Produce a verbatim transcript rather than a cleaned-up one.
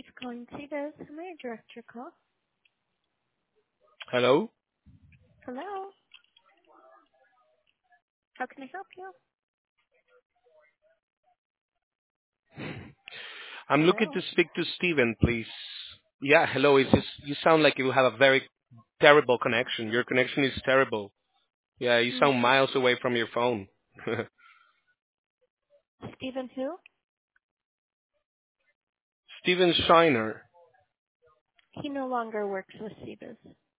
Thanks for calling Cedars. How may I direct your call? Hello? Hello. How can I help you? I'm looking Hello. to speak to Steven, please. Yeah, hello. It's just, you sound like you have a very terrible connection. Your connection is terrible. Yeah, you Mm, sound miles away from your phone. Stephen who? Steven Shiner. He no longer works with Cedars.